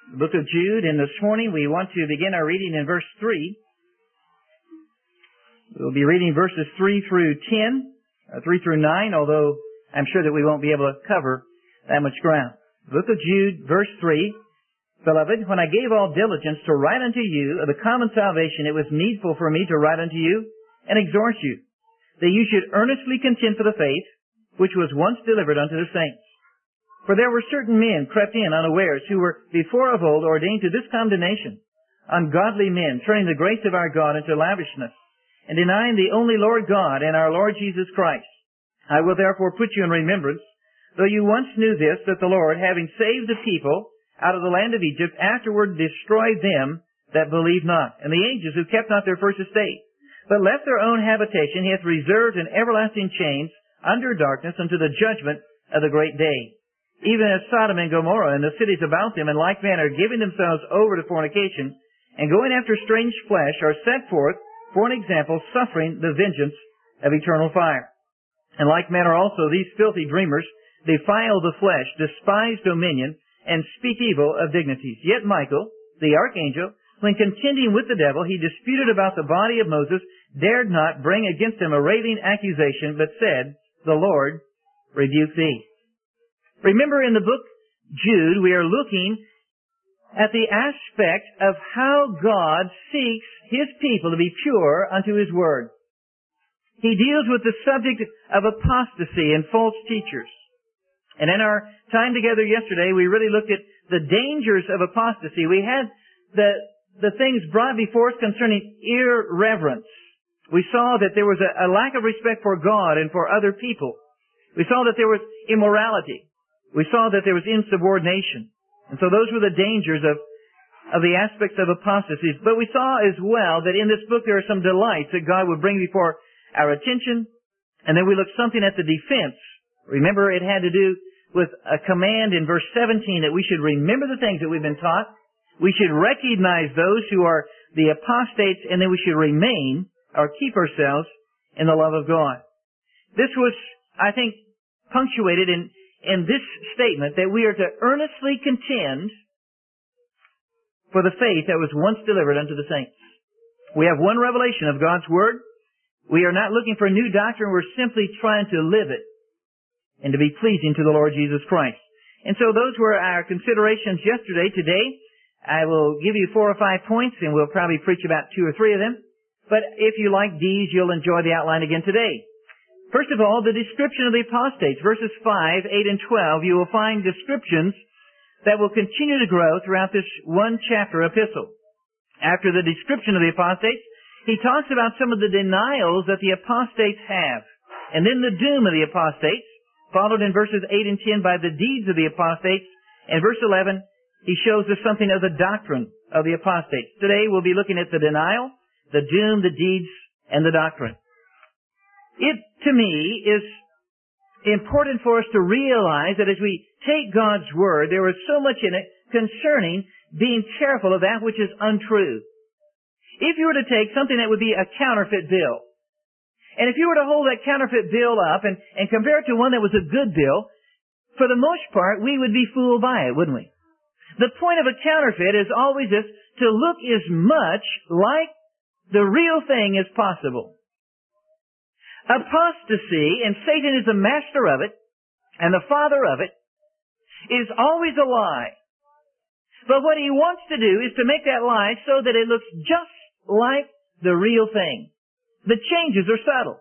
the book of Jude, and this morning we want to begin our reading in verse 3. We'll be reading verses 3 through 10, 3 through 9, although I'm sure that we won't be able to cover that much ground. The book of Jude, verse 3, Beloved, when I gave all diligence to write unto you of the common salvation, it was needful for me to write unto you and exhort you, that you should earnestly contend for the faith which was once delivered unto the saints. For there were certain men crept in unawares, who were before of old ordained to this condemnation, ungodly men, turning the grace of our God into lavishness, and denying the only Lord God and our Lord Jesus Christ. I will therefore put you in remembrance, though you once knew this, that the Lord, having saved the people out of the land of Egypt, afterward destroyed them that believed not, and the angels who kept not their first estate, but left their own habitation, he hath reserved in everlasting chains under darkness unto the judgment of the great day. Even as Sodom and Gomorrah and the cities about them in like manner, giving themselves over to fornication and going after strange flesh, are set forth for an example, suffering the vengeance of eternal fire. In like manner also these filthy dreamers defile the flesh, despise dominion, and speak evil of dignities. Yet Michael, the archangel, when contending with the devil, he disputed about the body of Moses, dared not bring against him a railing accusation, but said, The Lord rebuke thee. Remember, in the book Jude, we are looking at the aspect of how God seeks His people to be pure unto His Word. He deals with the subject of apostasy and false teachers. And in our time together yesterday, we really looked at the dangers of apostasy. We had the things brought before us concerning irreverence. We saw that there was a lack of respect for God and for other people. We saw that there was immorality. We saw that there was insubordination. And so those were the dangers of the aspects of apostasy. But we saw as well that in this book there are some delights that God would bring before our attention. And then we looked something at the defense. Remember, it had to do with a command in verse 17 that we should remember the things that we've been taught. We should recognize those who are the apostates, and then we should remain or keep ourselves in the love of God. This was, I think, punctuated in this statement that we are to earnestly contend for the faith that was once delivered unto the saints. We have one revelation of God's Word. We are not looking for a new doctrine. We're simply trying to live it and to be pleasing to the Lord Jesus Christ. And so those were our considerations yesterday. Today, I will give you 4 or 5 points, and we'll probably preach about 2 or 3 of them. But if you like these, you'll enjoy the outline again today. First of all, the description of the apostates. Verses 5, 8, and 12, you will find descriptions that will continue to grow throughout this one chapter epistle. After the description of the apostates, he talks about some of the denials that the apostates have. And then the doom of the apostates, followed in verses 8 and 10 by the deeds of the apostates. And verse 11, he shows us something of the doctrine of the apostates. Today we'll be looking at the denial, the doom, the deeds, and the doctrine. It, to me, is important for us to realize that as we take God's Word, there is so much in it concerning being careful of that which is untrue. If you were to take something that would be a counterfeit bill, and if you were to hold that counterfeit bill up and compare it to one that was a good bill, for the most part, we would be fooled by it, wouldn't we? The point of a counterfeit is always this, to look as much like the real thing as possible. Apostasy, and Satan is the master of it, and the father of it, is always a lie. But what he wants to do is to make that lie so that it looks just like the real thing. The changes are subtle.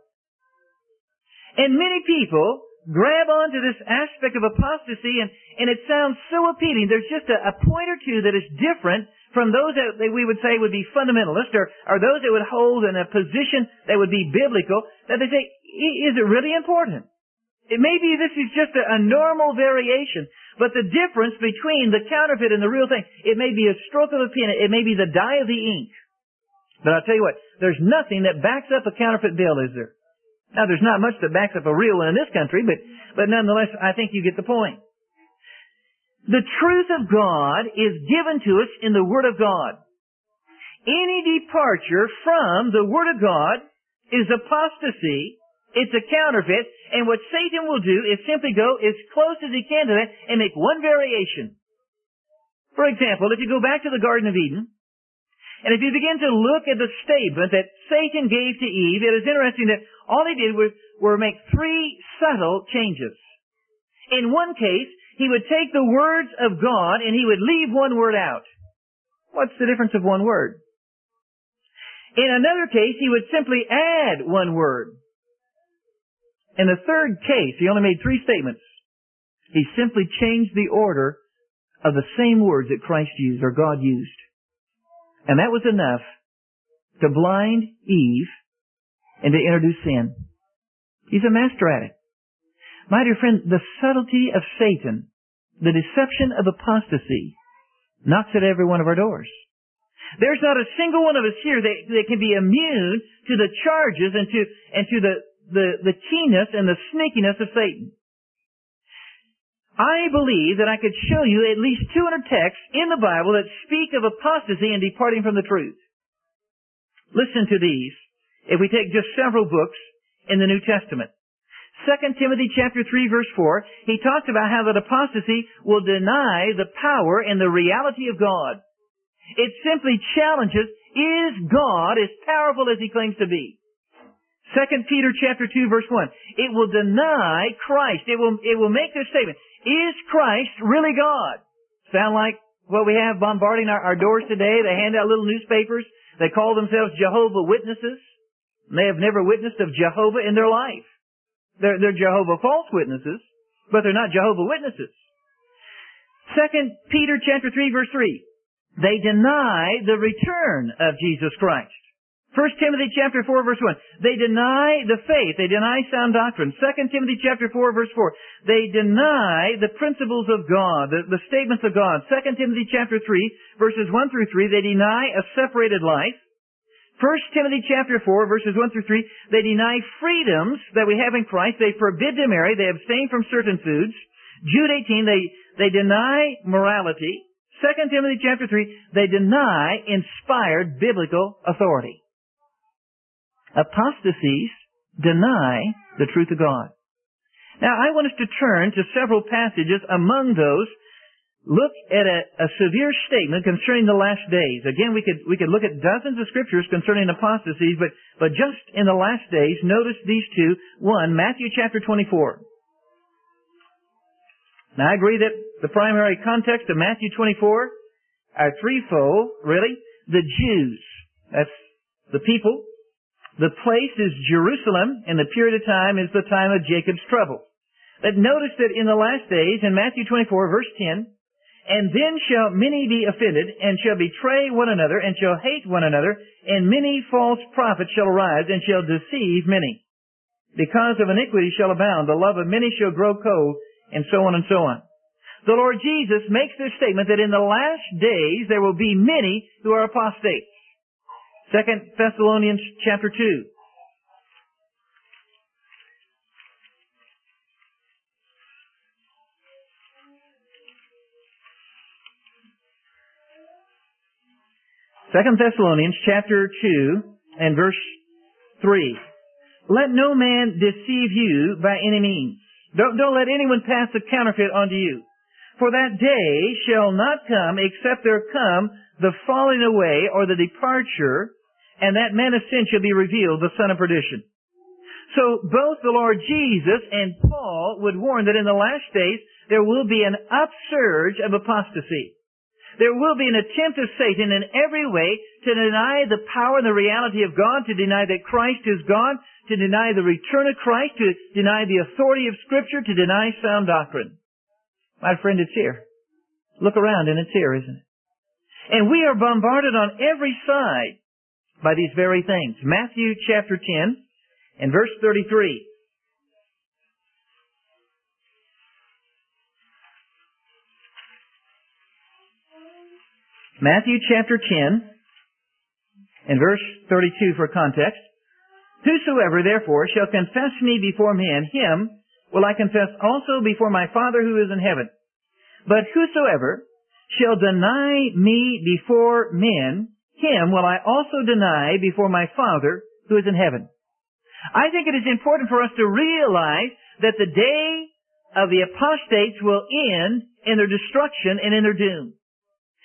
And many people grab onto this aspect of apostasy, and it sounds so appealing. There's just a point or two that is different from those that we would say would be fundamentalist, or those that would hold in a position that would be biblical, that they say, is it really important? It may be this is just a normal variation, but the difference between the counterfeit and the real thing, it may be a stroke of a pen, it may be the dye of the ink. But I'll tell you what, there's nothing that backs up a counterfeit bill, is there? Now, there's not much that backs up a real one in this country, but nonetheless, I think you get the point. The truth of God is given to us in the Word of God. Any departure from the Word of God is apostasy. It's a counterfeit. And what Satan will do is simply go as close as he can to that and make one variation. For example, if you go back to the Garden of Eden, and if you begin to look at the statement that Satan gave to Eve, it is interesting that all he did were make three subtle changes. In one case, he would take the words of God and he would leave one word out. What's the difference of one word? In another case, he would simply add one word. In the third case, he only made three statements. He simply changed the order of the same words that Christ used or God used. And that was enough to blind Eve and to introduce sin. He's a master at it. My dear friend, the subtlety of Satan, the deception of apostasy, knocks at every one of our doors. There's not a single one of us here that can be immune to the charges and to the keenness and the sneakiness of Satan. I believe that I could show you at least 200 texts in the Bible that speak of apostasy and departing from the truth. Listen to these, if we take just several books in the New Testament. 2 Timothy chapter 3 verse 4, he talks about how that apostasy will deny the power and the reality of God. It simply challenges, is God as powerful as he claims to be? 2 Peter chapter 2 verse 1, it will deny Christ. It will make this statement, is Christ really God? Sound like what we have bombarding our doors today? They hand out little newspapers. They call themselves Jehovah Witnesses. They have never witnessed of Jehovah in their life. They're Jehovah false witnesses, but they're not Jehovah Witnesses. 2 Peter chapter 3 verse 3, they deny the return of Jesus Christ. 1 Timothy chapter 4 verse 1, they deny the faith, they deny sound doctrine. 2 Timothy chapter 4 verse 4, they deny the principles of God, the statements of God. 2 Timothy chapter 3 verses 1 through 3, they deny a separated life. 1 Timothy chapter 4 verses 1 through 3, they deny freedoms that we have in Christ. They forbid to marry, they abstain from certain foods. Jude 18, they deny morality. 2 Timothy chapter 3, they deny inspired biblical authority. Apostasies deny the truth of God. Now, I want us to turn to several passages. Among those, look at a severe statement concerning the last days. Again, we could look at dozens of scriptures concerning apostasies, but just in the last days, notice these two. One, Matthew chapter 24. Now, I agree that the primary context of Matthew 24 are threefold, really. The Jews, that's the people. The place is Jerusalem, and the period of time is the time of Jacob's trouble. But notice that in the last days, in Matthew 24, verse 10, and then shall many be offended, and shall betray one another, and shall hate one another, and many false prophets shall arise, and shall deceive many. Because of iniquity shall abound, the love of many shall grow cold, and so on and so on. The Lord Jesus makes this statement that in the last days there will be many who are apostates. 2 Thessalonians chapter 2. 2 Thessalonians chapter 2 and verse 3. Let no man deceive you by any means. Don't let anyone pass a counterfeit onto you. For that day shall not come except there come the falling away or the departure, and that man of sin shall be revealed, the son of perdition. So both the Lord Jesus and Paul would warn that in the last days there will be an upsurge of apostasy. There will be an attempt of Satan in every way to deny the power and the reality of God, to deny that Christ is God, to deny the return of Christ, to deny the authority of Scripture, to deny sound doctrine. My friend, it's here. Look around and it's here, isn't it? And we are bombarded on every side by these very things. Matthew chapter 10 and verse 33. Matthew chapter 10 and verse 32 for context. Whosoever therefore shall confess me before men, him will I confess also before my Father who is in heaven. But whosoever shall deny me before men, him will I also deny before my Father who is in heaven. I think it is important for us to realize that the day of the apostates will end in their destruction and in their doom.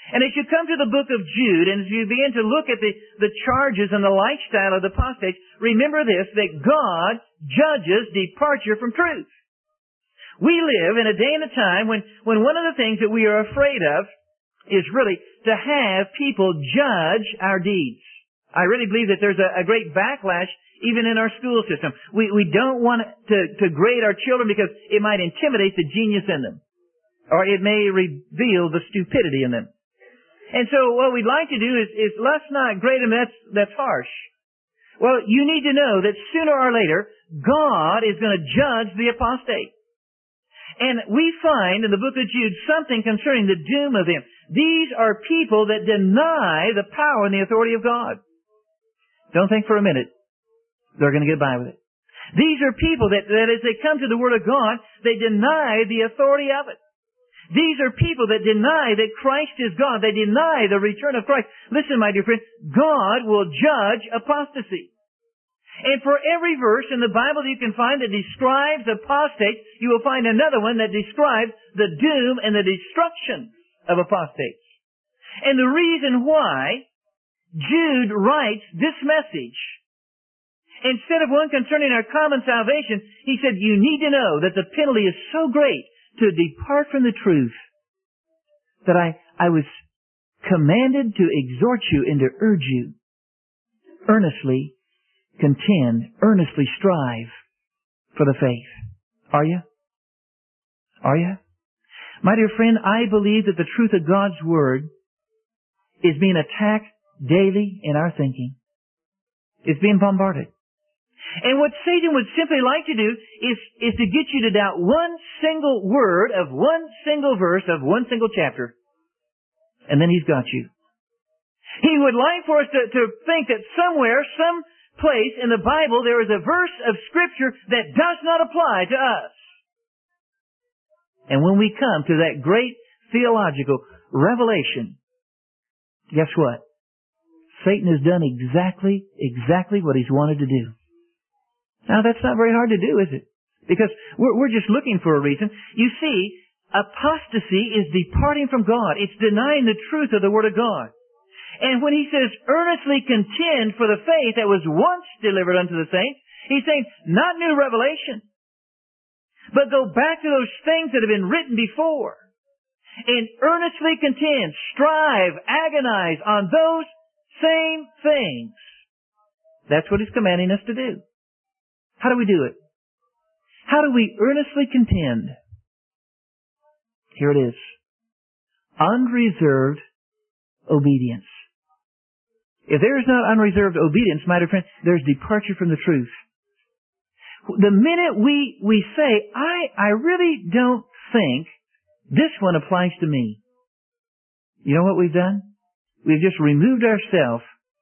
And as you come to the book of Jude, and as you begin to look at the charges and the lifestyle of the apostates, remember this, that God judges departure from truth. We live in a day and a time when one of the things that we are afraid of is really to have people judge our deeds. I really believe that there's a great backlash even in our school system. We don't want to grade our children because it might intimidate the genius in them, or it may reveal the stupidity in them. And so what we'd like to do is let's not grade them, that's harsh. Well, you need to know that sooner or later, God is going to judge the apostate. And we find in the book of Jude something concerning the doom of them. These are people that deny the power and the authority of God. Don't think for a minute they're going to get by with it. These are people that as they come to the Word of God, they deny the authority of it. These are people that deny that Christ is God. They deny the return of Christ. Listen, my dear friend, God will judge apostasy. And for every verse in the Bible that you can find that describes apostates, you will find another one that describes the doom and the destruction of apostates. And the reason why Jude writes this message, instead of one concerning our common salvation, he said, you need to know that the penalty is so great to depart from the truth that I was commanded to exhort you and to urge you, earnestly contend, earnestly strive for the faith. Are you? Are you? My dear friend, I believe that the truth of God's Word is being attacked daily in our thinking. It's being bombarded. And what Satan would simply like to do is to get you to doubt one single word of one single verse of one single chapter. And then he's got you. He would like for us to think that somewhere, some place in the Bible, there is a verse of Scripture that does not apply to us. And when we come to that great theological revelation, guess what? Satan has done exactly what he's wanted to do. Now, that's not very hard to do, is it? Because we're just looking for a reason. You see, apostasy is departing from God. It's denying the truth of the Word of God. And when he says, earnestly contend for the faith that was once delivered unto the saints, he's saying, not new revelation, but go back to those things that have been written before. And earnestly contend, strive, agonize on those same things. That's what he's commanding us to do. How do we do it? How do we earnestly contend? Here it is. Unreserved obedience. If there is not unreserved obedience, my dear friend, there's departure from the truth. The minute we say, I really don't think this one applies to me, you know what we've done? We've just removed ourselves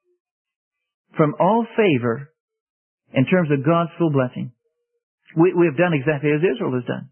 from all favor in terms of God's full blessing. We have done exactly as Israel has done.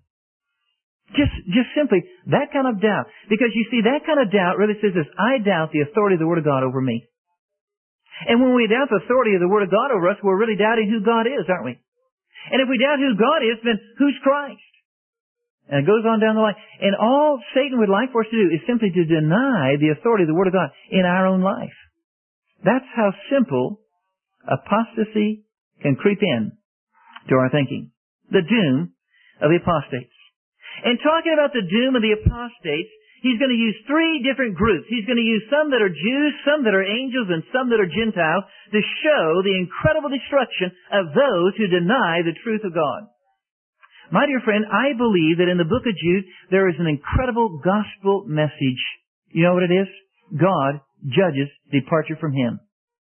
Just simply that kind of doubt. Because you see, that kind of doubt really says this, I doubt the authority of the Word of God over me. And when we doubt the authority of the Word of God over us, we're really doubting who God is, aren't we? And if we doubt who God is, then who's Christ? And it goes on down the line. And all Satan would like for us to do is simply to deny the authority of the Word of God in our own life. That's how simple apostasy can creep in to our thinking. The doom of the apostates. And talking about the doom of the apostates, he's going to use three different groups. He's going to use some that are Jews, some that are angels, and some that are Gentiles to show the incredible destruction of those who deny the truth of God. My dear friend, I believe that in the book of Jude, there is an incredible gospel message. You know what it is? God judges departure from Him.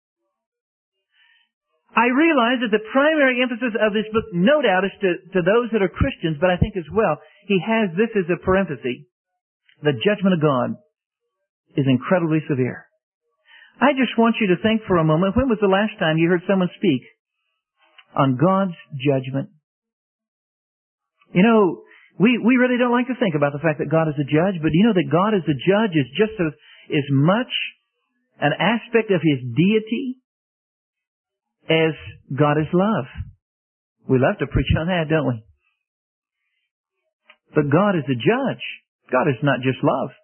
I realize that the primary emphasis of this book, no doubt, is to those that are Christians, but I think as well, he has this as a parenthesis. The judgment of God is incredibly severe. I just want you to think for a moment, when was the last time you heard someone speak on God's judgment? You know, we really don't like to think about the fact that God is a judge, but you know that God as a judge is just as much an aspect of His deity as God is love. We love to preach on that, don't we? But God is a judge. God is not just love.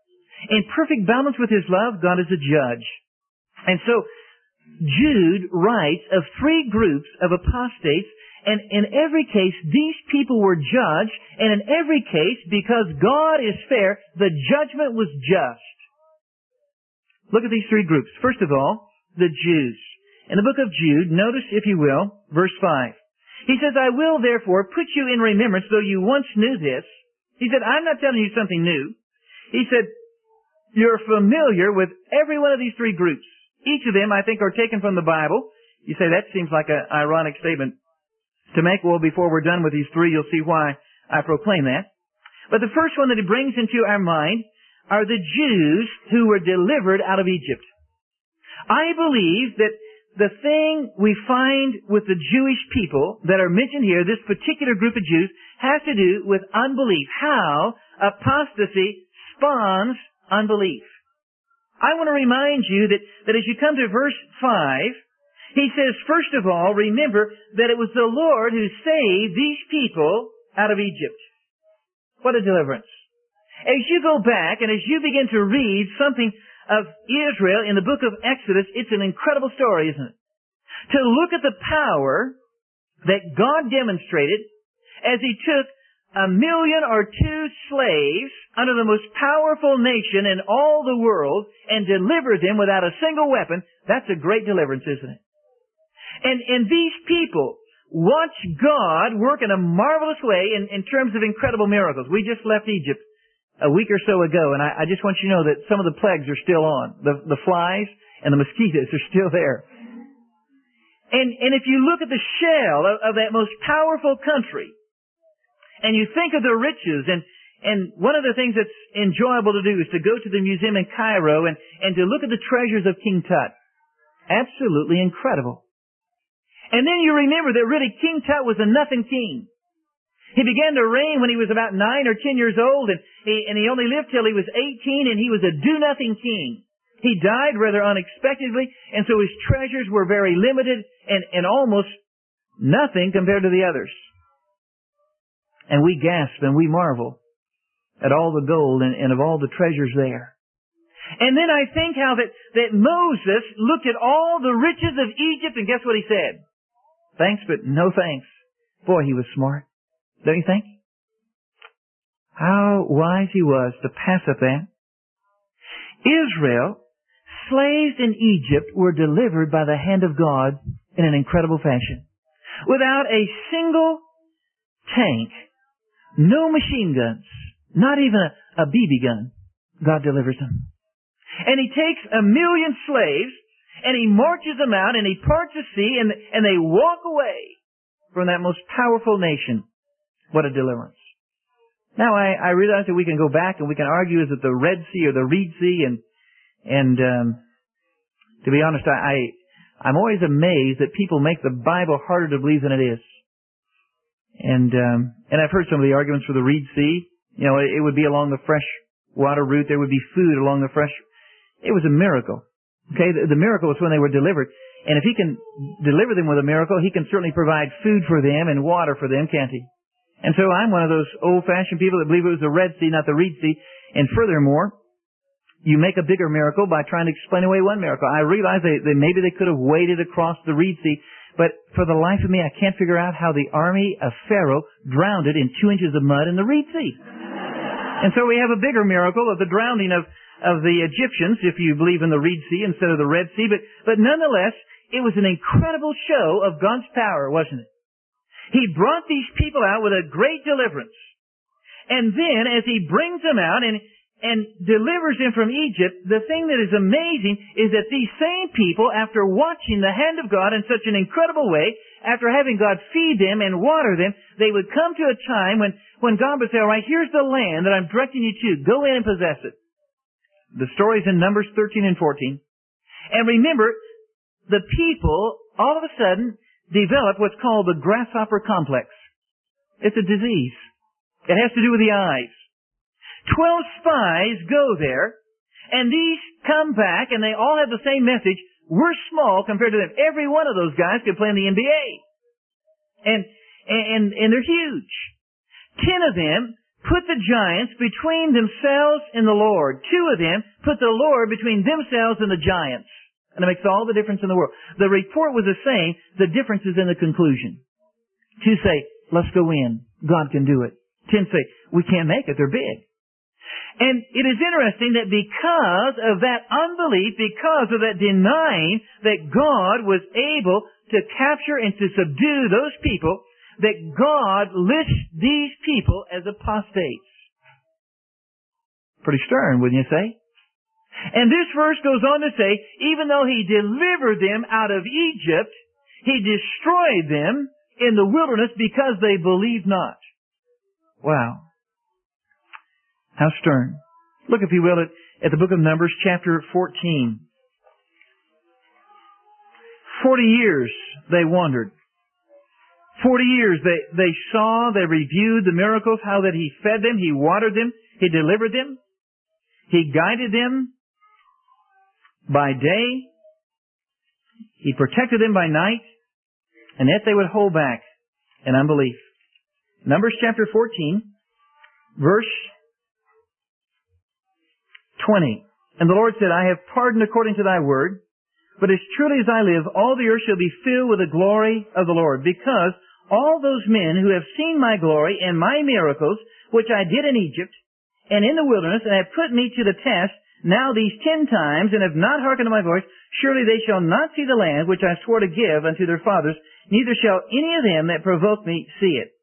In perfect balance with His love, God is a judge. And so, Jude writes of three groups of apostates, and in every case, these people were judged, and in every case, because God is fair, the judgment was just. Look at these three groups. First of all, the Jews. In the book of Jude, notice, if you will, verse 5. He says, I will therefore put you in remembrance, though you once knew this. He said, I'm not telling you something new. He said, you're familiar with every one of these three groups. Each of them, I think, are taken from the Bible. You say, that seems like an ironic statement to make. Well, before we're done with these three, you'll see why I proclaim that. But the first one that he brings into our mind are the Jews who were delivered out of Egypt. I believe that the thing we find with the Jewish people that are mentioned here, this particular group of Jews, has to do with unbelief. How apostasy spawns unbelief. I want to remind you that as you come to verse 5, he says, first of all, remember that it was the Lord who saved these people out of Egypt. What a deliverance. As you go back and as you begin to read something of Israel in the book of Exodus, it's an incredible story, isn't it? To look at the power that God demonstrated as He took 1 million or 2 slaves under the most powerful nation in all the world and delivered them without a single weapon. That's a great deliverance, isn't it? And these people watch God work in a marvelous way in terms of incredible miracles. We just left Egypt a week or so ago, and I just want you to know that some of the plagues are still on. The flies and the mosquitoes are still there. And if you look at the shell of that most powerful country, and you think of the riches, and one of the things that's enjoyable to do is to go to the museum in Cairo and to look at the treasures of King Tut. Absolutely incredible. And then you remember that really King Tut was a nothing king. He began to reign when he was about 9 or 10 years old, and he only lived till he was 18, and he was a do-nothing king. He died rather unexpectedly, and so his treasures were very limited and almost nothing compared to the others. And we gasp and we marvel at all the gold and of all the treasures there. And then I think how that Moses looked at all the riches of Egypt, and guess what he said? Thanks, but no thanks. Boy, he was smart. Don't you think? How wise he was to pass up that. Israel, slaves in Egypt, were delivered by the hand of God in an incredible fashion. Without a single tank, no machine guns, not even a BB gun, God delivers them. And He takes 1 million slaves, and He marches them out, and He parts the sea, and they walk away from that most powerful nation. What a deliverance. Now, I realize that we can go back and we can argue, is it the Red Sea or the Reed Sea? And to be honest, I'm always amazed that people make the Bible harder to believe than it is. And I've heard some of the arguments for the Reed Sea. You know, it would be along the fresh water route. There would be food along the fresh. It was a miracle. Okay, the miracle was when they were delivered. And if He can deliver them with a miracle, He can certainly provide food for them and water for them, can't He? And so I'm one of those old-fashioned people that believe it was the Red Sea, not the Reed Sea. And furthermore, you make a bigger miracle by trying to explain away one miracle. I realize that maybe they could have waded across the Reed Sea, but for the life of me, I can't figure out how the army of Pharaoh drowned it in 2 inches of mud in the Reed Sea. And so we have a bigger miracle of the drowning of the Egyptians, if you believe in the Reed Sea instead of the Red Sea. But nonetheless, it was an incredible show of God's power, wasn't it? He brought these people out with a great deliverance. And then, as He brings them out and delivers them from Egypt, the thing that is amazing is that these same people, after watching the hand of God in such an incredible way, after having God feed them and water them, they would come to a time when God would say, all right, here's the land that I'm directing you to. Go in and possess it. The story's in Numbers 13 and 14. And remember, the people, all of a sudden, develop what's called the grasshopper complex. It's a disease. It has to do with the eyes. 12 spies go there, and these come back, and they all have the same message. We're small compared to them. Every one of those guys could play in the NBA. And they're huge. 10 of them put the giants between themselves and the Lord. Two of them put the Lord between themselves and the giants. And it makes all the difference in the world. The report was the same. The difference is in the conclusion. Two say, let's go in. God can do it. 10 say, we can't make it. They're big. And it is interesting that because of that unbelief, because of that denying that God was able to capture and to subdue those people, that God lists these people as apostates. Pretty stern, wouldn't you say? And this verse goes on to say, even though He delivered them out of Egypt, He destroyed them in the wilderness because they believed not. Wow. How stern. Look, if you will, at the book of Numbers, chapter 14. 40 years they wandered. 40 years they saw, they reviewed the miracles, how that He fed them, He watered them, He delivered them. He guided them by day. He protected them by night. And yet they would hold back in unbelief. Numbers chapter 14, verse 20. And the Lord said, I have pardoned according to thy word, but as truly as I live, all the earth shall be filled with the glory of the Lord, because all those men who have seen my glory and my miracles, which I did in Egypt and in the wilderness, and have put me to the test now these 10 times, and have not hearkened to my voice, surely they shall not see the land which I swore to give unto their fathers, neither shall any of them that provoke me see it.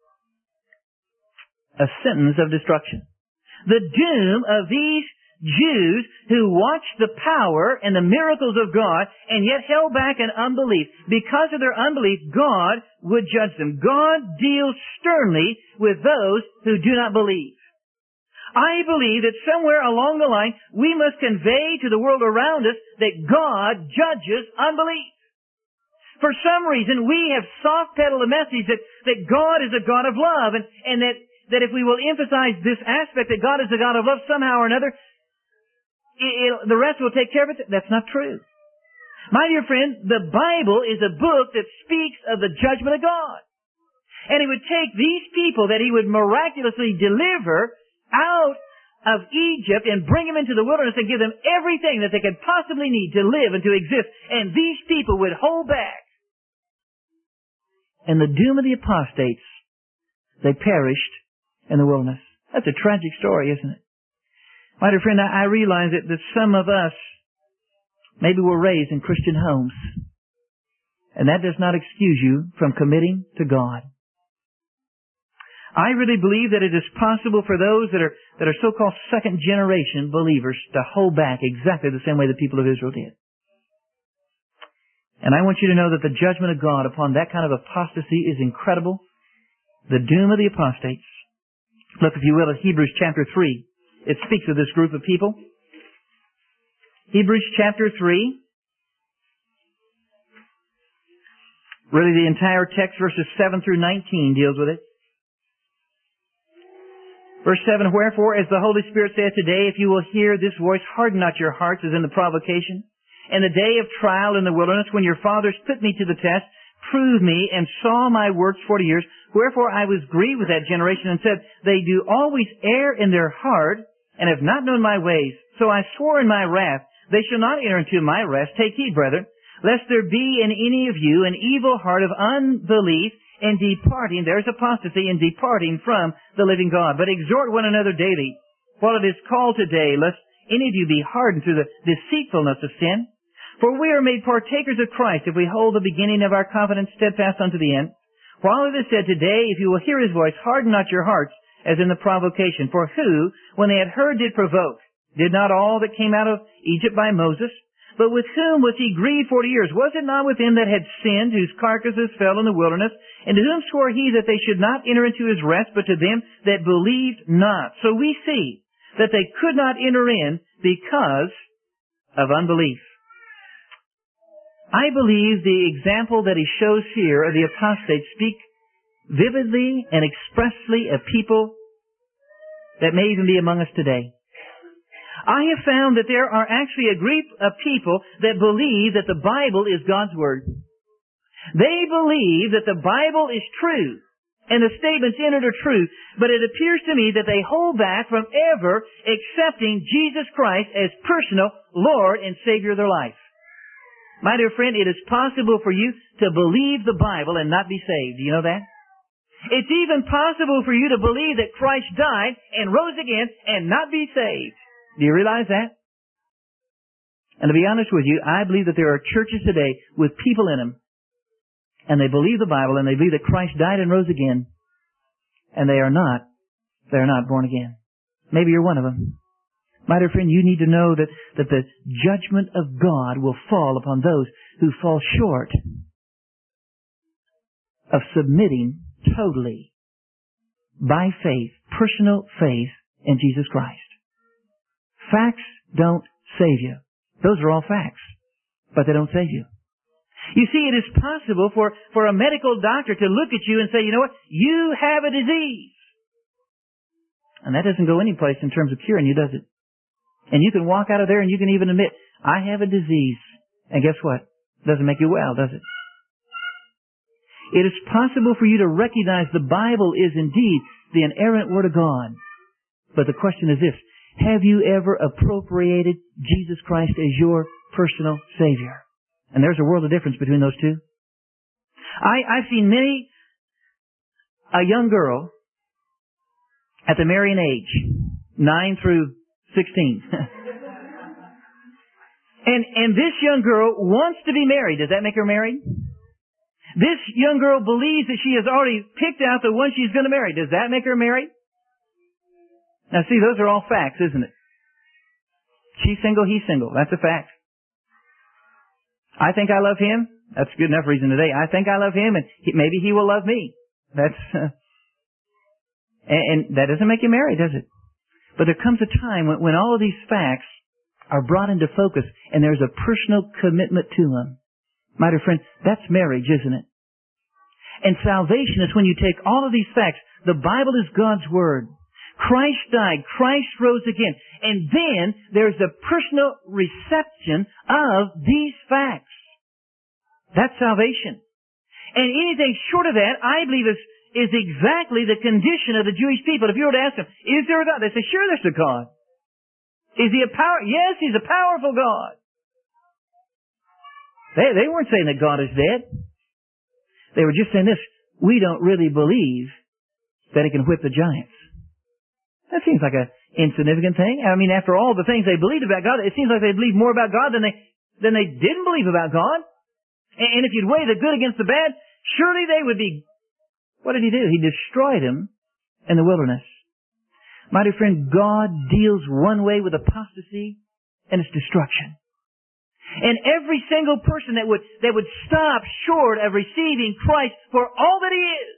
A sentence of destruction. The doom of these Jews who watched the power and the miracles of God and yet held back in unbelief. Because of their unbelief, God would judge them. God deals sternly with those who do not believe. I believe that somewhere along the line, we must convey to the world around us that God judges unbelief. For some reason, we have soft-pedaled the message that God is a God of love, and that if we will emphasize this aspect that God is a God of love somehow or another, the rest will take care of it. That's not true. My dear friend, the Bible is a book that speaks of the judgment of God. And He would take these people that He would miraculously deliver out of Egypt and bring them into the wilderness and give them everything that they could possibly need to live and to exist. And these people would hold back. And the doom of the apostates, they perished in the wilderness. That's a tragic story, isn't it? My dear friend, I realize that some of us maybe were raised in Christian homes. And that does not excuse you from committing to God. I really believe that it is possible for those that are so-called second-generation believers to hold back exactly the same way the people of Israel did. And I want you to know that the judgment of God upon that kind of apostasy is incredible. The doom of the apostates. Look, if you will, at Hebrews chapter 3. It speaks of this group of people. Hebrews chapter 3. Really, the entire text, verses 7 through 19, deals with it. Verse 7, Wherefore, as the Holy Spirit saith today, if you will hear this voice, harden not your hearts as in the provocation. In the day of trial in the wilderness, when your fathers put me to the test, proved me, and saw my works 40 years. Wherefore I was grieved with that generation, and said, They do always err in their heart, and have not known my ways. So I swore in my wrath, They shall not enter into my rest. Take heed, brethren, lest there be in any of you an evil heart of unbelief, and departing, there's apostasy, and departing from the living God. But exhort one another daily, while it is called today, lest any of you be hardened through the deceitfulness of sin. For we are made partakers of Christ, if we hold the beginning of our confidence steadfast unto the end. While it is said today, if you will hear His voice, harden not your hearts, as in the provocation. For who, when they had heard, did provoke? Did not all that came out of Egypt by Moses? But with whom was he grieved 40 years? Was it not with him that had sinned, whose carcasses fell in the wilderness? And to whom swore he that they should not enter into his rest, but to them that believed not? So we see that they could not enter in because of unbelief. I believe the example that he shows here of the apostates speak vividly and expressly of people that may even be among us today. I have found that there are actually a group of people that believe that the Bible is God's Word. They believe that the Bible is true and the statements in it are true, but it appears to me that they hold back from ever accepting Jesus Christ as personal Lord and Savior of their life. My dear friend, it is possible for you to believe the Bible and not be saved. Do you know that? It's even possible for you to believe that Christ died and rose again and not be saved. Do you realize that? And to be honest with you, I believe that there are churches today with people in them, and they believe the Bible, and they believe that Christ died and rose again, and they're not born again. Maybe you're one of them. My dear friend, you need to know that the judgment of God will fall upon those who fall short of submitting totally by faith, personal faith in Jesus Christ. Facts don't save you. Those are all facts, but they don't save you. You see, it is possible for a medical doctor to look at you and say, you know what, you have a disease. And that doesn't go any place in terms of curing you, does it? And you can walk out of there and you can even admit, I have a disease. And guess what? It doesn't make you well, does it? It is possible for you to recognize the Bible is indeed the inerrant Word of God. But the question is this, have you ever appropriated Jesus Christ as your personal Savior? And there's a world of difference between those two. I've seen a young girl at the marrying age, 9 through 16. and this young girl wants to be married. Does that make her married? This young girl believes that she has already picked out the one she's going to marry. Does that make her married? Now see, those are all facts, isn't it? She's single, he's single. That's a fact. I think I love him. That's a good enough reason today. I think I love him, and maybe he will love me. That's and that doesn't make you married, does it? But there comes a time when all of these facts are brought into focus, and there's a personal commitment to them. My dear friend, that's marriage, isn't it? And salvation is when you take all of these facts. The Bible is God's Word. Christ died. Christ rose again. And then there's a personal reception of these facts. That's salvation. And anything short of that, I believe, is exactly the condition of the Jewish people. If you were to ask them, is there a God? They say, sure, there's a God. Is He a power? Yes, He's a powerful God. They weren't saying that God is dead. They were just saying this, we don't really believe that He can whip the giants. That seems like an insignificant thing. I mean, after all the things they believed about God, it seems like they believed more about God than they didn't believe about God. And if you'd weigh the good against the bad, surely they would be... What did He do? He destroyed them in the wilderness. My dear friend, God deals one way with apostasy, and it's destruction. And every single person that would stop short of receiving Christ for all that He is,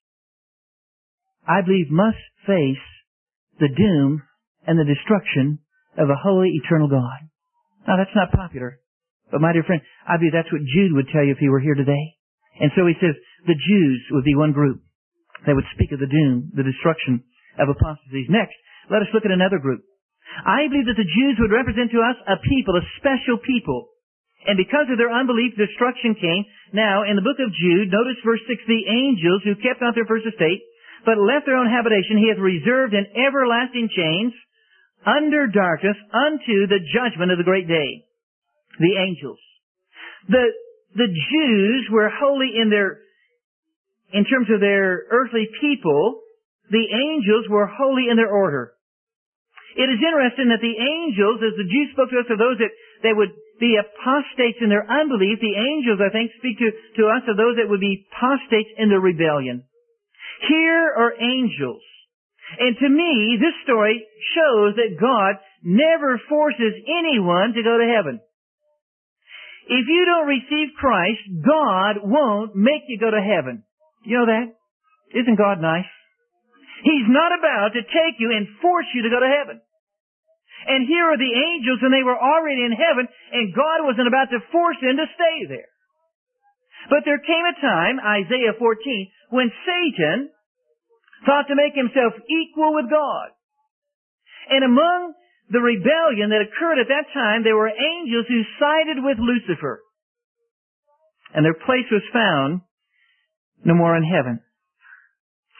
I believe must face the doom and the destruction of a holy, eternal God. Now, that's not popular. But my dear friend, I believe that's what Jude would tell you if he were here today. And so he says the Jews would be one group that would speak of the doom, the destruction of apostacies. Next, let us look at another group. I believe that the Jews would represent to us a people, a special people. And because of their unbelief, destruction came. Now, in the book of Jude, notice verse 6, the angels who kept not their first estate, but left their own habitation, He hath reserved in everlasting chains under darkness unto the judgment of the great day. The angels. The Jews were holy in terms of their earthly people. The angels were holy in their order. It is interesting that the angels, as the Jews spoke to us of those that would be apostates in their unbelief, the angels, I think, speak to us of those that would be apostates in their rebellion. Here are angels. And to me, this story shows that God never forces anyone to go to heaven. If you don't receive Christ, God won't make you go to heaven. You know that? Isn't God nice? He's not about to take you and force you to go to heaven. And here are the angels, and they were already in heaven, and God wasn't about to force them to stay there. But there came a time, Isaiah 14, when Satan thought to make himself equal with God. And among the rebellion that occurred at that time, there were angels who sided with Lucifer. And their place was found no more in heaven.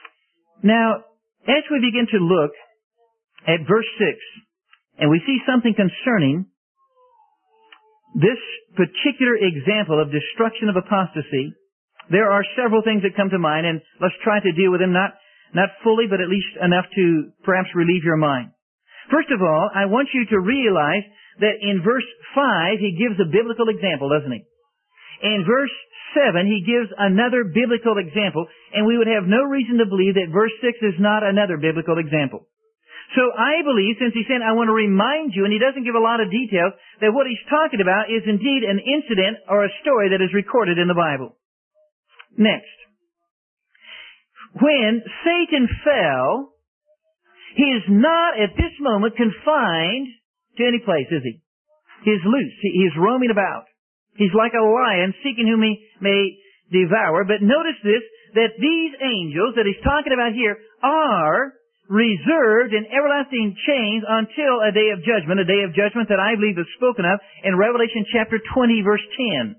Now, as we begin to look at verse 6, and we see something concerning this particular example of destruction of apostasy, there are several things that come to mind, and let's try to deal with them, not fully, but at least enough to perhaps relieve your mind. First of all, I want you to realize that in verse 5, he gives a biblical example, doesn't he? In verse 7, he gives another biblical example, and we would have no reason to believe that verse 6 is not another biblical example. So I believe, since he said, I want to remind you, and he doesn't give a lot of details, that what he's talking about is indeed an incident or a story that is recorded in the Bible. Next. When Satan fell, he is not at this moment confined to any place, is he? He is loose. He is roaming about. He's like a lion seeking whom he may devour. But notice this, that these angels that he's talking about here are reserved in everlasting chains until a day of judgment that I believe is spoken of in Revelation chapter 20, verse 10.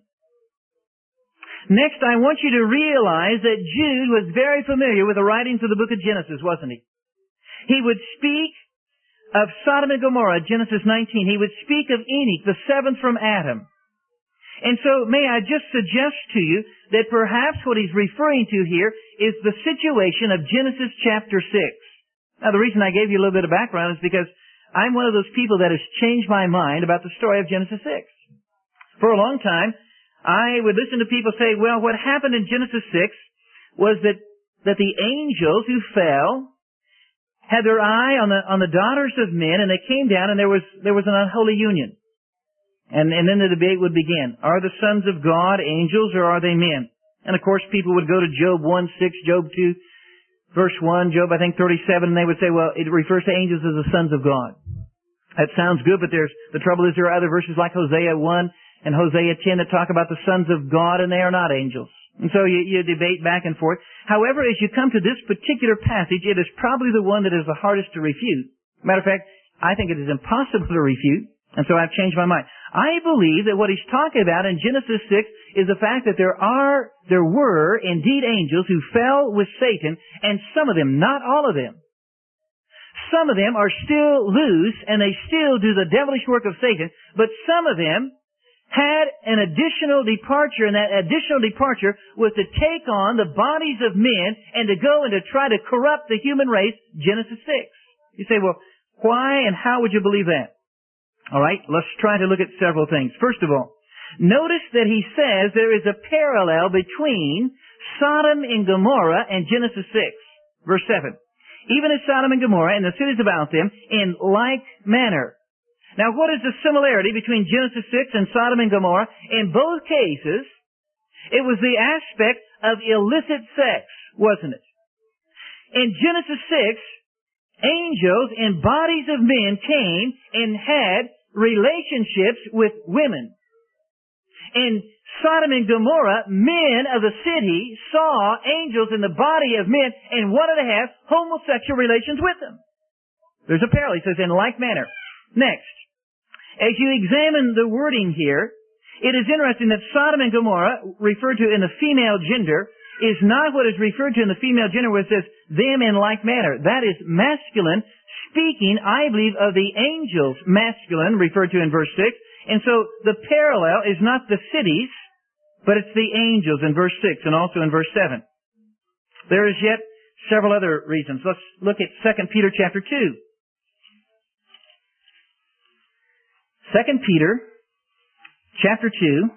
Next, I want you to realize that Jude was very familiar with the writings of the book of Genesis, wasn't he? He would speak of Sodom and Gomorrah, Genesis 19. He would speak of Enoch, the seventh from Adam. And so, may I just suggest to you that perhaps what he's referring to here is the situation of Genesis chapter 6. Now, the reason I gave you a little bit of background is because I'm one of those people that has changed my mind about the story of Genesis 6. For a long time, I would listen to people say, well, what happened in Genesis 6 was that the angels who fell had their eye on the daughters of men, and they came down, and there was an unholy union. And then the debate would begin. Are the sons of God angels, or are they men? And of course, people would go to Job 1:6, Job 2, verse 1, Job, I think, 37, and they would say, well, it refers to angels as the sons of God. That sounds good, but the trouble is there are other verses like Hosea 1 and Hosea 10 that talk about the sons of God, and they are not angels. And so you debate back and forth. However, as you come to this particular passage, it is probably the one that is the hardest to refute. Matter of fact, I think it is impossible to refute, and so I've changed my mind. I believe that what he's talking about in Genesis 6 is the fact that there were indeed angels who fell with Satan, and some of them, not all of them. Some of them are still loose, and they still do the devilish work of Satan, but some of them had an additional departure, and that additional departure was to take on the bodies of men and to go and to try to corrupt the human race, Genesis 6. You say, well, why and how would you believe that? All right, let's try to look at several things. First of all, notice that he says there is a parallel between Sodom and Gomorrah and Genesis 6, verse 7. Even as Sodom and Gomorrah and the cities about them in like manner. Now, what is the similarity between Genesis 6 and Sodom and Gomorrah? In both cases, it was the aspect of illicit sex, wasn't it? In Genesis 6, angels in bodies of men came and had relationships with women. In Sodom and Gomorrah, men of the city saw angels in the body of men and wanted to have homosexual relations with them. There's a parallel. He says, in like manner. Next, as you examine the wording here, it is interesting that Sodom and Gomorrah, referred to in the female gender, is not what is referred to in the female gender where it says, them in like manner. That is masculine, speaking, I believe, of the angels, masculine, referred to in verse 6. And so the parallel is not the cities, but it's the angels in verse 6 and also in verse 7. There is yet several other reasons. Let's look at 2 Peter chapter 2. 2 Peter chapter 2,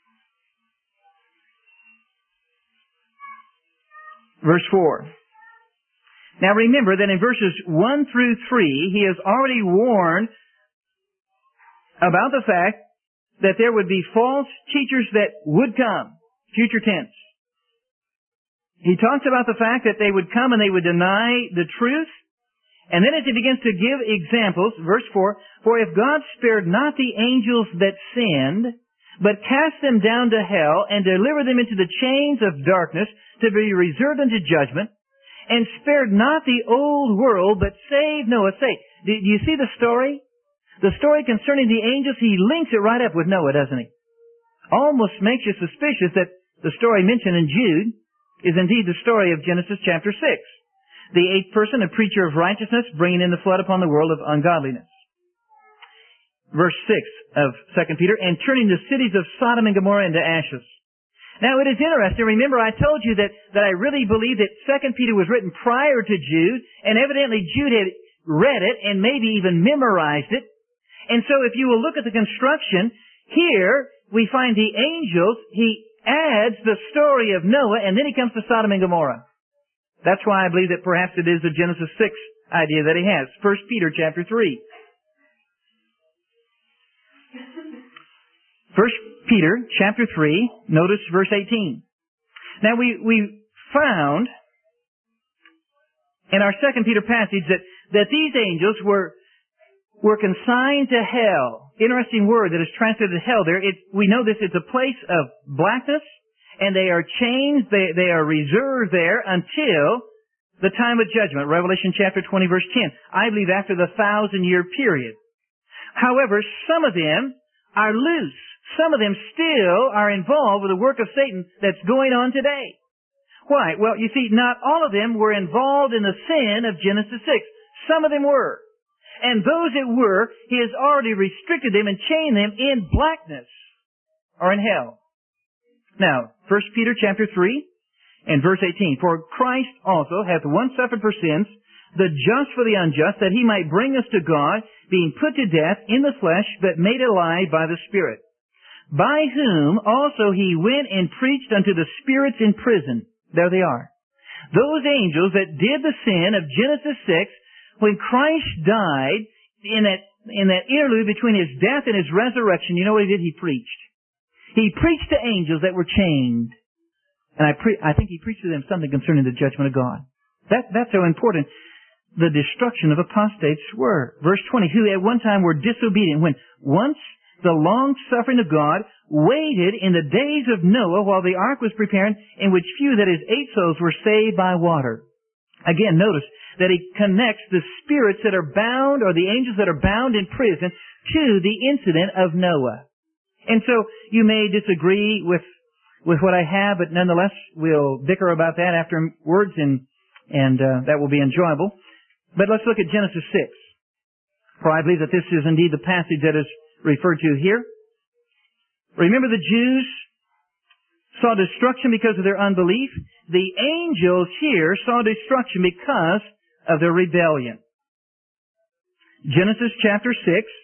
verse 4. Now remember that in verses 1 through 3, he has already warned about the fact that there would be false teachers that would come, future tense. He talks about the fact that they would come and they would deny the truth. And then as he begins to give examples, verse 4, for if God spared not the angels that sinned, but cast them down to hell and delivered them into the chains of darkness to be reserved unto judgment, and spared not the old world, but saved Noah. Say, do you see the story? The story concerning the angels, he links it right up with Noah, doesn't he? Almost makes you suspicious that the story mentioned in Jude is indeed the story of Genesis chapter 6. The eighth person, a preacher of righteousness, bringing in the flood upon the world of ungodliness. Verse 6 of 2 Peter, and turning the cities of Sodom and Gomorrah into ashes. Now it is interesting. Remember, I told you that I really believe that 2 Peter was written prior to Jude, and evidently Jude had read it and maybe even memorized it. And so if you will look at the construction, here we find the angels. He adds the story of Noah, and then he comes to Sodom and Gomorrah. That's why I believe that perhaps it is the Genesis 6 idea that he has. 1 Peter chapter 3. 1 Peter chapter 3, notice verse 18. Now we found in our 2 Peter passage that these angels were consigned to hell. Interesting word that is translated hell there. We know this, it's a place of blackness, and they are chained, they are reserved there until the time of judgment. Revelation chapter 20 verse 10. I believe after the 1,000-year period. However, some of them are loose. Some of them still are involved with the work of Satan that's going on today. Why? Well, you see, not all of them were involved in the sin of Genesis 6. Some of them were. And those that were, He has already restricted them and chained them in blackness or in hell. Now, 1 Peter chapter 3 and verse 18. For Christ also hath once suffered for sins, the just for the unjust, that He might bring us to God, being put to death in the flesh, but made alive by the Spirit. By whom also He went and preached unto the spirits in prison. There they are. Those angels that did the sin of Genesis 6, when Christ died, in that interlude between His death and His resurrection, you know what He did? He preached. He preached to angels that were chained. And I think He preached to them something concerning the judgment of God. That's how important the destruction of apostates were. Verse 20, who at one time were disobedient, when once the long-suffering of God waited in the days of Noah while the ark was preparing, in which few, that is, 8 souls, were saved by water. Again, notice that He connects the spirits that are bound, or the angels that are bound in prison, to the incident of Noah. And so, you may disagree with what I have, but nonetheless, we'll bicker about that afterwards, and that will be enjoyable. But let's look at Genesis 6. For I believe that this is indeed the passage that is referred to here. Remember, the Jews saw destruction because of their unbelief. The angels here saw destruction because of their rebellion. Genesis chapter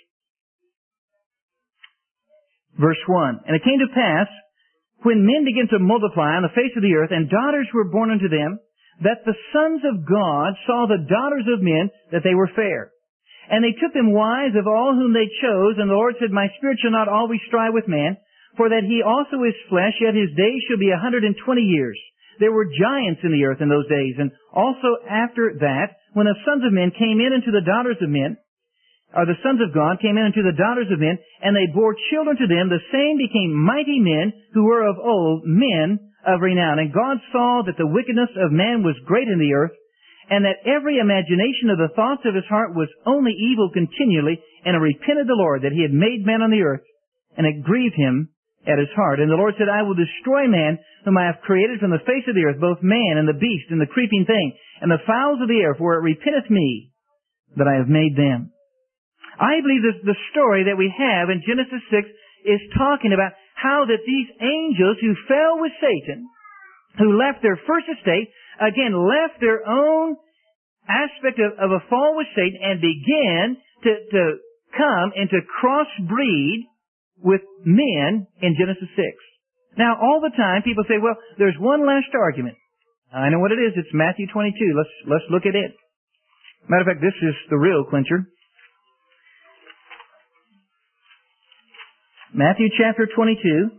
6, verse 1. And it came to pass, when men began to multiply on the face of the earth, and daughters were born unto them, that the sons of God saw the daughters of men, that they were fair. And they took them wives of all whom they chose, and the Lord said, My spirit shall not always strive with man, for that he also is flesh, yet his days shall be 120 years. There were giants in the earth in those days, and also after that, when the sons of men came in unto the daughters of men, or the sons of God came in unto the daughters of men, and they bore children to them, the same became mighty men, who were of old, men of renown. And God saw that the wickedness of man was great in the earth, and that every imagination of the thoughts of his heart was only evil continually, and he repented the Lord that He had made man on the earth, and it grieved Him at his heart. And the Lord said, I will destroy man, whom I have created from the face of the earth, both man and the beast and the creeping thing, and the fowls of the air, for it repenteth me that I have made them. I believe the story that we have in Genesis 6 is talking about how that these angels who fell with Satan, who left their first estate, again left their own aspect of a fall with Satan and began to come and to crossbreed with men in Genesis 6. Now, all the time people say, well, there's one last argument. I know what it is. It's Matthew 22. Let's look at it. Matter of fact, this is the real clincher. Matthew chapter 22.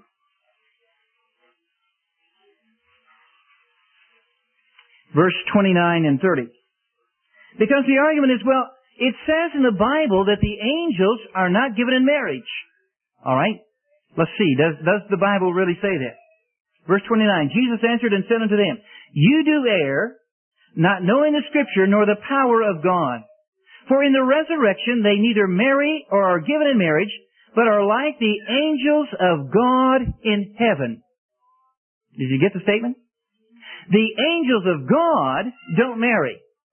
Verse 29 and 30. Because the argument is, well, it says in the Bible that the angels are not given in marriage. All right? Let's see. Does the Bible really say that? Verse 29. Jesus answered and said unto them, You do err, not knowing the Scripture nor the power of God. For in the resurrection they neither marry or are given in marriage, but are like the angels of God in heaven. Did you get the statement? The angels of God don't marry.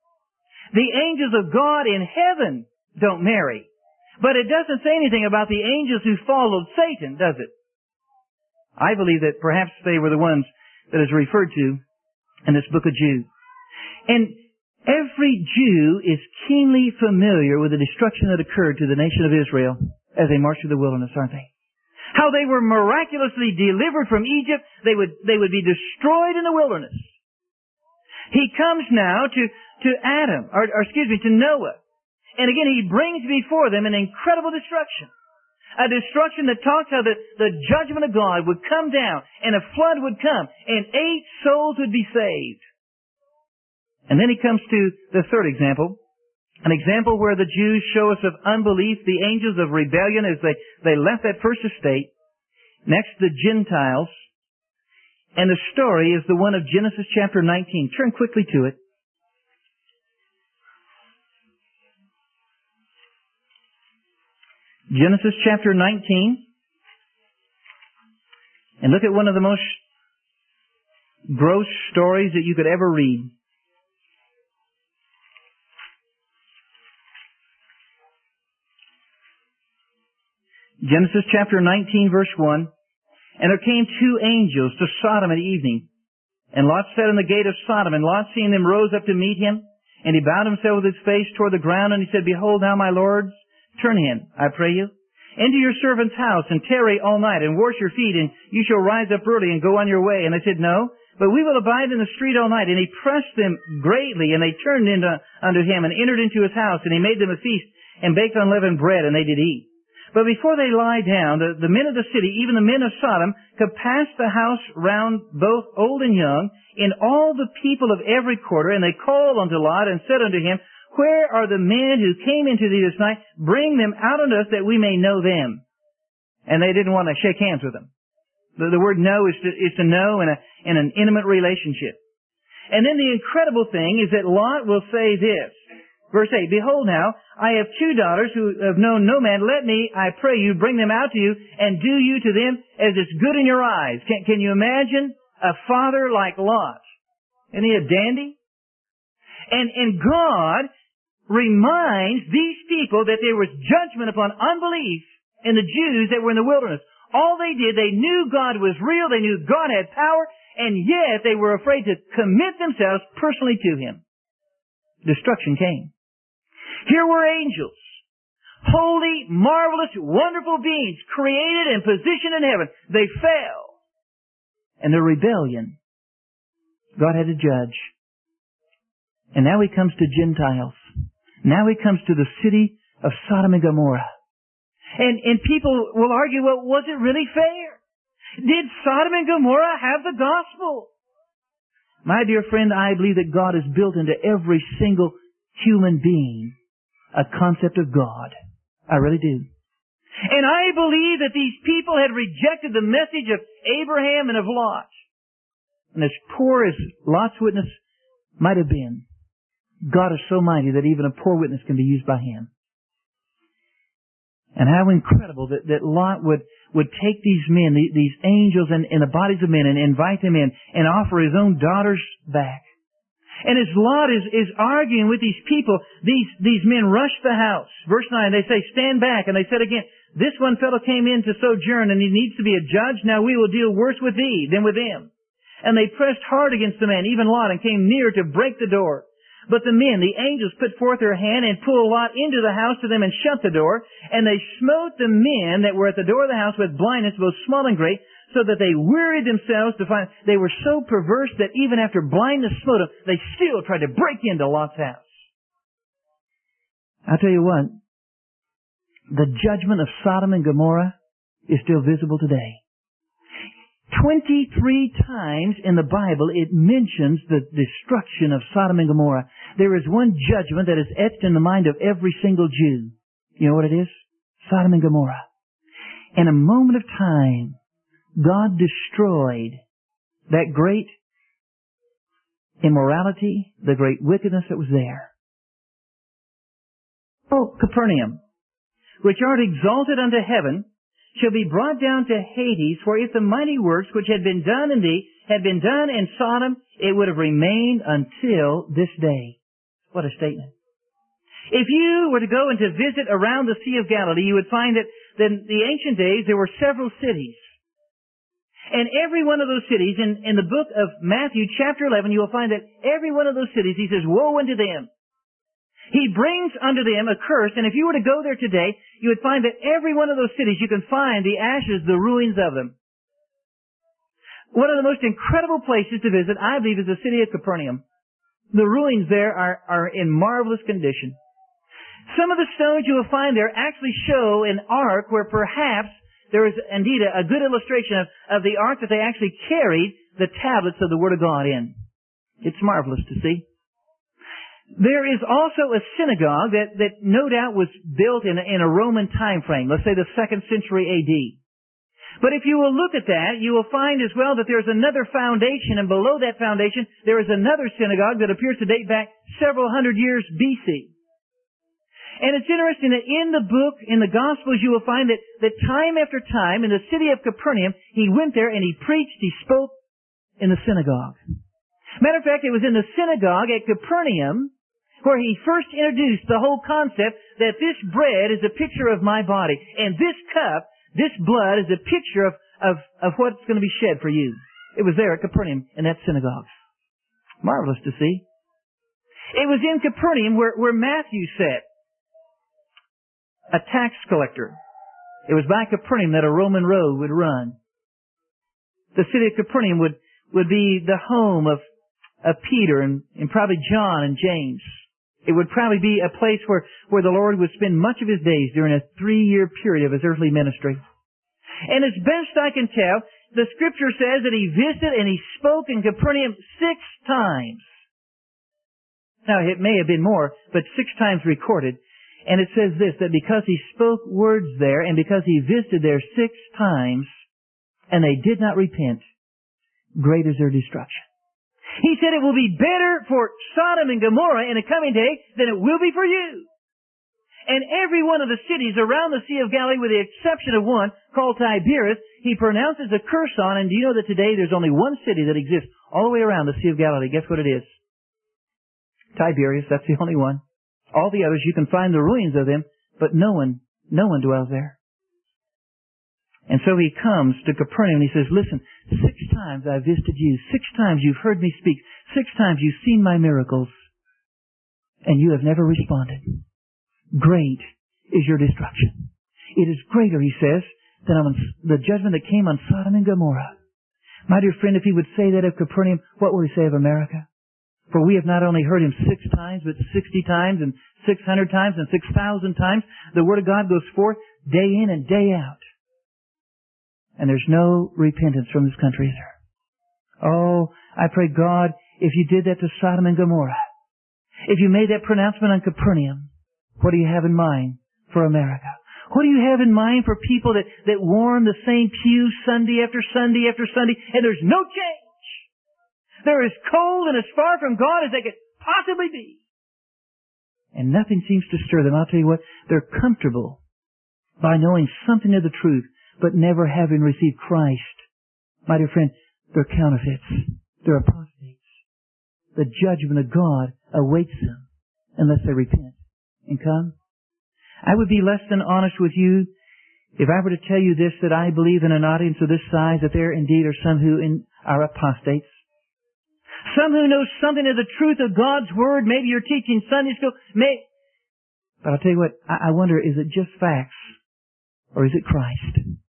The angels of God in heaven don't marry. But it doesn't say anything about the angels who followed Satan, does it? I believe that perhaps they were the ones that is referred to in this book of Jude. And every Jew is keenly familiar with the destruction that occurred to the nation of Israel as they marched through the wilderness, aren't they? How they were miraculously delivered from Egypt. They would be destroyed in the wilderness. He comes now to Adam, to Noah. And again, he brings before them an incredible destruction. A destruction that talks how the judgment of God would come down and a flood would come and 8 souls would be saved. And then he comes to the third example. An example where the Jews show us of unbelief, the angels of rebellion as they left that first estate. Next, the Gentiles. And the story is the one of Genesis chapter 19. Turn quickly to it. Genesis chapter 19. And look at one of the most gross stories that you could ever read. Genesis chapter 19, verse 1. And there came 2 angels to Sodom at evening. And Lot sat in the gate of Sodom. And Lot, seeing them, rose up to meet him. And he bowed himself with his face toward the ground. And he said, Behold now, my lords, turn in, I pray you, into your servant's house, and tarry all night, and wash your feet, and you shall rise up early and go on your way. And they said, No, but we will abide in the street all night. And he pressed them greatly, and they turned unto him, and entered into his house. And he made them a feast, and baked unleavened bread, and they did eat. But before they lie down, the men of the city, even the men of Sodom, compassed the house round, both old and young, in all the people of every quarter. And they called unto Lot, and said unto him, Where are the men who came into thee this night? Bring them out unto us, that we may know them. And they didn't want to shake hands with them. The word know is to know in an intimate relationship. And then the incredible thing is that Lot will say this. Verse 8, Behold now, I have 2 daughters who have known no man. Let me, I pray you, bring them out to you, and do you to them as is good in your eyes. Can you imagine a father like Lot? Isn't he a dandy? And God reminds these people that there was judgment upon unbelief in the Jews that were in the wilderness. All they did, they knew God was real, they knew God had power, and yet they were afraid to commit themselves personally to Him. Destruction came. Here were angels, holy, marvelous, wonderful beings, created and positioned in heaven. They fell. And their rebellion, God had to judge. And now He comes to Gentiles. Now He comes to the city of Sodom and Gomorrah. And people will argue, well, was it really fair? Did Sodom and Gomorrah have the gospel? My dear friend, I believe that God has built into every single human being a concept of God. I really do. And I believe that these people had rejected the message of Abraham and of Lot. And as poor as Lot's witness might have been, God is so mighty that even a poor witness can be used by Him. And how incredible that Lot would take these men, these angels in the bodies of men, and invite them in and offer his own daughters back. And as Lot is arguing with these people, these men rush the house. Verse 9, they say, Stand back. And they said again, This one fellow came in to sojourn, and he needs to be a judge. Now we will deal worse with thee than with him. And they pressed hard against the man, even Lot, and came near to break the door. But the men, the angels, put forth their hand and pulled Lot into the house to them and shut the door. And they smote the men that were at the door of the house with blindness, both small and great, so that they wearied themselves to find. They were so perverse that even after blindness smote them, they still tried to break into Lot's house. I'll tell you what, the judgment of Sodom and Gomorrah is still visible today. 23 times in the Bible it mentions the destruction of Sodom and Gomorrah. There is one judgment that is etched in the mind of every single Jew. You know what it is? Sodom and Gomorrah. In a moment of time, God destroyed that great immorality, the great wickedness that was there. Oh, Capernaum, which art exalted unto heaven, shall be brought down to Hades, for if the mighty works which had been done in thee had been done in Sodom, it would have remained until this day. What a statement. If you were to go and to visit around the Sea of Galilee, you would find that in the ancient days there were several cities. And every one of those cities, in the book of Matthew chapter 11, you will find that every one of those cities, he says, woe unto them. He brings unto them a curse, and if you were to go there today, you would find that every one of those cities, you can find the ashes, the ruins of them. One of the most incredible places to visit, I believe, is the city of Capernaum. The ruins there are in marvelous condition. Some of the stones you will find there actually show an ark where perhaps there is indeed a good illustration of the ark that they actually carried the tablets of the Word of God in. It's marvelous to see. There is also a synagogue that no doubt was built in a Roman time frame, let's say the 2nd century A.D. But if you will look at that, you will find as well that there's another foundation, and below that foundation there is another synagogue that appears to date back several hundred years B.C. And it's interesting that in the book, in the Gospels, you will find that time after time in the city of Capernaum, he went there and he preached, he spoke in the synagogue. Matter of fact, it was in the synagogue at Capernaum where he first introduced the whole concept that this bread is a picture of my body, and this cup, this blood, is a picture of what's going to be shed for you. It was there at Capernaum in that synagogue. Marvelous to see. It was in Capernaum where Matthew sat, a tax collector. It was by Capernaum that a Roman road would run. The city of Capernaum would be the home of Peter and probably John and James. It would probably be a place where the Lord would spend much of His days during a 3-year period of His earthly ministry. And as best I can tell, the Scripture says that He visited and He spoke in Capernaum 6 times. Now, it may have been more, but 6 times recorded. And it says this, that because He spoke words there and because He visited there 6 times, and they did not repent, great is their destruction. He said it will be better for Sodom and Gomorrah in a coming day than it will be for you. And every one of the cities around the Sea of Galilee, with the exception of one called Tiberias, he pronounces a curse on. And do you know that today there's only one city that exists all the way around the Sea of Galilee? Guess what it is? Tiberias. That's the only one. All the others, you can find the ruins of them, but no one dwells there. And so he comes to Capernaum and he says, listen, 6 times I've visited you. 6 times you've heard me speak. 6 times you've seen my miracles. And you have never responded. Great is your destruction. It is greater, he says, than on the judgment that came on Sodom and Gomorrah. My dear friend, if he would say that of Capernaum, what will he say of America? For we have not only heard him 6 times, but 60 times and 600 times and 6,000 times. The Word of God goes forth day in and day out. And there's no repentance from this country, is there? Oh, I pray God, if you did that to Sodom and Gomorrah, if you made that pronouncement on Capernaum, what do you have in mind for America? What do you have in mind for people that warm the same pew Sunday after Sunday after Sunday, and there's no change? They're as cold and as far from God as they could possibly be. And nothing seems to stir them. I'll tell you what, they're comfortable by knowing something of the truth, but never having received Christ. My dear friend, they're counterfeits. They're apostates. The judgment of God awaits them unless they repent and come. I would be less than honest with you if I were to tell you this, that I believe in an audience of this size that there indeed are some who are apostates. Some who know something of the truth of God's Word. Maybe you're teaching Sunday school. But I'll tell you what, I wonder, is it just facts or is it Christ?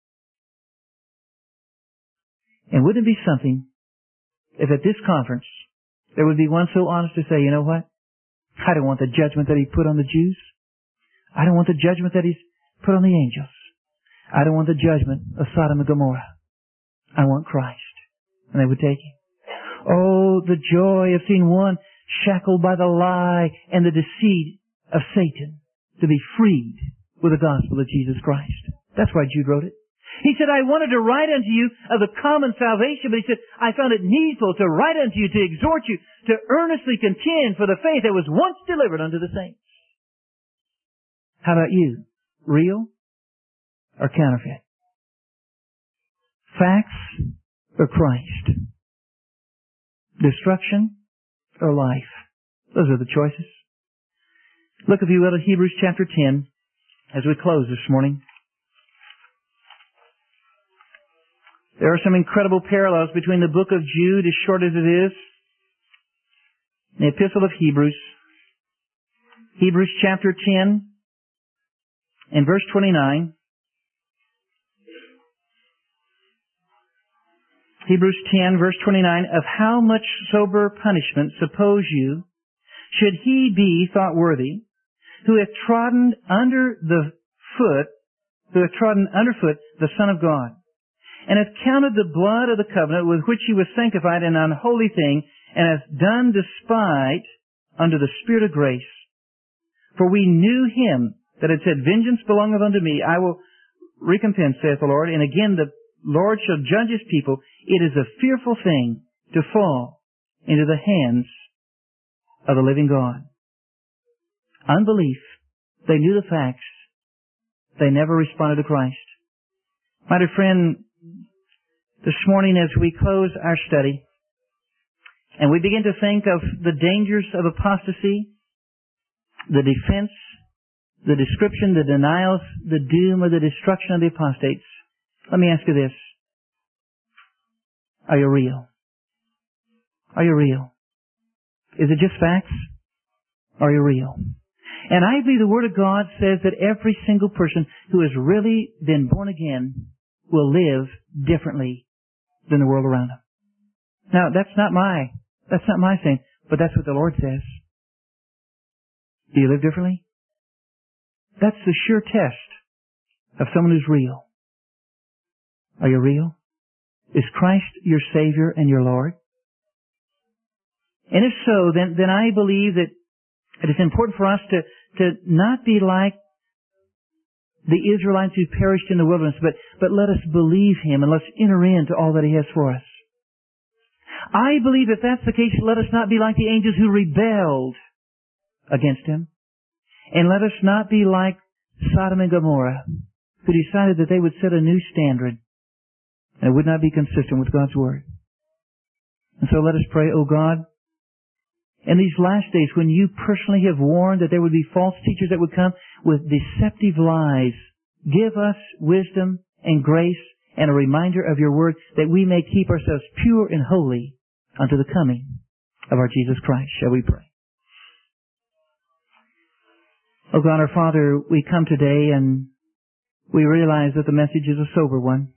And wouldn't it be something if at this conference there would be one so honest to say, you know what? I don't want the judgment that He put on the Jews. I don't want the judgment that He's put on the angels. I don't want the judgment of Sodom and Gomorrah. I want Christ. And they would take Him. Oh, the joy of seeing one shackled by the lie and the deceit of Satan to be freed with the gospel of Jesus Christ. That's why Jude wrote it. He said, I wanted to write unto you of the common salvation, but he said, I found it needful to write unto you, to exhort you, to earnestly contend for the faith that was once delivered unto the saints. How about you? Real or counterfeit? Facts or Christ? Destruction or life? Those are the choices. Look, if you will, at Hebrews chapter 10 as we close this morning. There are some incredible parallels between the book of Jude, as short as it is, and the epistle of Hebrews. Hebrews chapter 10 and verse 29. Hebrews 10 verse 29, of how much sober punishment suppose you should he be thought worthy, who hath trodden underfoot the Son of God, and hath counted the blood of the covenant with which he was sanctified an unholy thing, and hath done despite unto the Spirit of grace. For we knew him that had said, vengeance belongeth unto me, I will recompense, saith the Lord. And again, the Lord shall judge his people. It is a fearful thing to fall into the hands of the living God. Unbelief. They knew the facts. They never responded to Christ. My dear friend, this morning as we close our study and we begin to think of the dangers of apostasy, the defense, the description, the denials, the doom, or the destruction of the apostates, let me ask you this. Are you real? Are you real? Is it just facts? Are you real? And I believe the Word of God says that every single person who has really been born again will live differently than the world around them. Now, that's not my saying, but that's what the Lord says. Do you live differently? That's the sure test of someone who's real. Are you real? Is Christ your Savior and your Lord? And if so, then I believe that it is important for us to not be like the Israelites who perished in the wilderness, but let us believe Him and let's enter into all that He has for us. I believe if that's the case, let us not be like the angels who rebelled against Him. And let us not be like Sodom and Gomorrah, who decided that they would set a new standard and it would not be consistent with God's Word. And so let us pray, O God, in these last days when You personally have warned that there would be false teachers that would come with deceptive lies, give us wisdom and grace and a reminder of Your Word that we may keep ourselves pure and holy unto the coming of our Jesus Christ. Shall we pray? Oh God, our Father, we come today and we realize that the message is a sober one.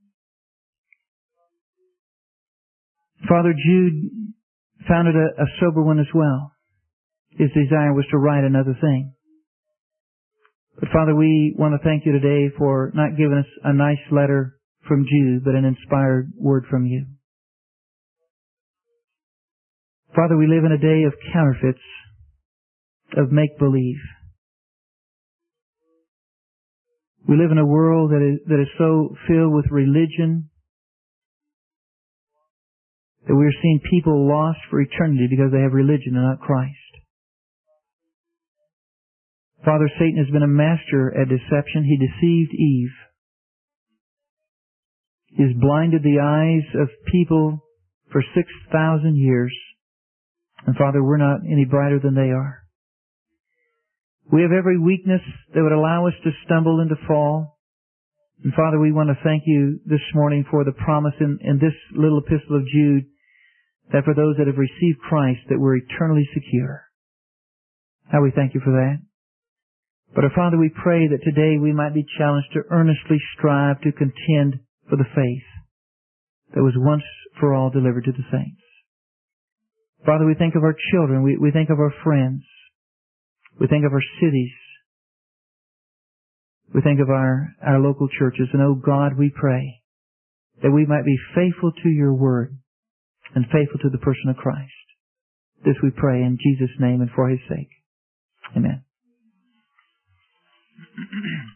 Father, Jude found it a sober one as well. His desire was to write another thing. But Father, we want to thank You today for not giving us a nice letter from Jude, but an inspired word from You. Father, we live in a day of counterfeits, of make-believe. We live in a world that is so filled with religion that we are seeing people lost for eternity because they have religion and not Christ. Father, Satan has been a master at deception. He deceived Eve. He has blinded the eyes of people for 6,000 years. And Father, we're not any brighter than they are. We have every weakness that would allow us to stumble and to fall. And Father, we want to thank You this morning for the promise in this little epistle of Jude that for those that have received Christ that we're eternally secure. How we thank You for that. But Father, we pray that today we might be challenged to earnestly strive to contend for the faith that was once for all delivered to the saints. Father, we think of our children. We think of our friends. We think of our cities. We think of our local churches. And oh God, we pray that we might be faithful to Your Word and faithful to the person of Christ. This we pray in Jesus' name and for His sake. Amen.